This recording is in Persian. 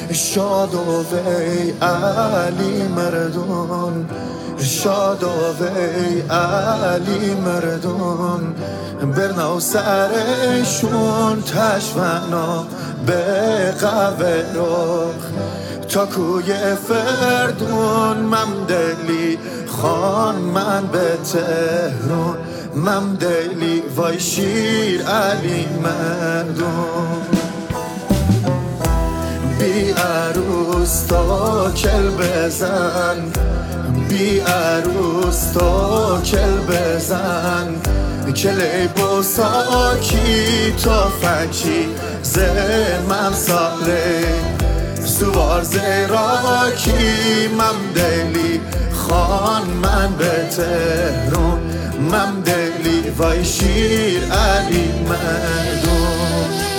شاد وی علی مردون، شاد وی علی مردون، برناو سرشون تشونا به قوه رخ تا کوی فردون. ممدلی خان من به تهرون، ممدلی وای شیر علی مردون. بی عروس تا کل بزن، بی عروس تا کل بزن، کلی بوساکی تا فکی زمم ساله سوار زیراکی. ممدلی خان من به تهرون، ممدلی وای شیر علی مردون.